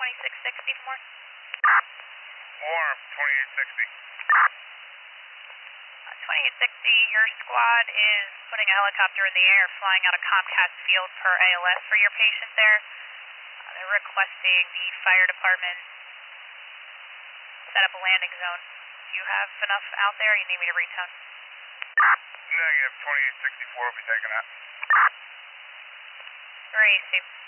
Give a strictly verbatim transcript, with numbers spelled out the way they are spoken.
twenty-six sixty more. More, twenty-eight sixty. Uh, twenty-eight sixty, your squad is putting a helicopter in the air flying out of Comcast Field per A L S for your patient there. Uh, they're requesting the fire department set up a landing zone. Do you have enough out there or you need me to retone? Negative, twenty-eight sixty-four will be taking that. Great, Steve.